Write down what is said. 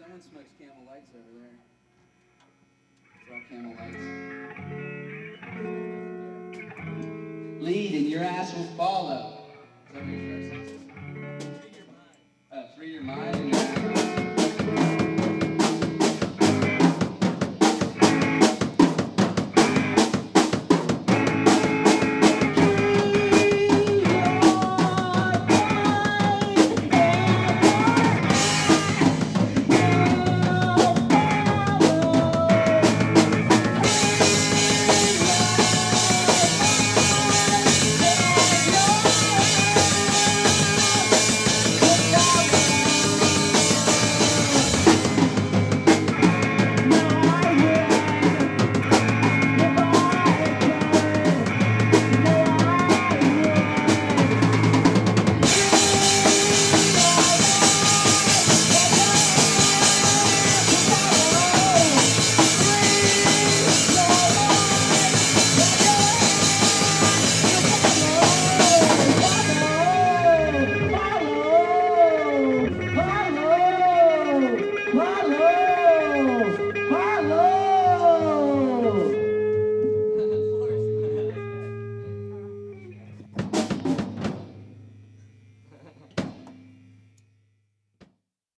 Someone smokes Camel Lights over there. Throw Camel Lights. Lead and your ass will follow. Is that what you're trying to say? Free your mind. Free your mind.